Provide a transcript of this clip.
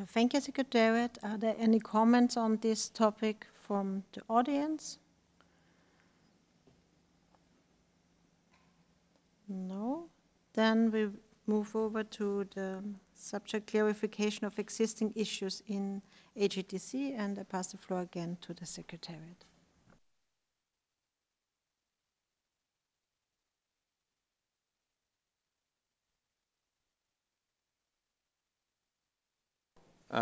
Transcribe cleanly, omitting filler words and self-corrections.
Thank you, Secretariat. Are there any comments on this topic from the audience? No? Then we move over to the subject clarification of existing issues in AGTC, and I pass the floor again to the Secretariat.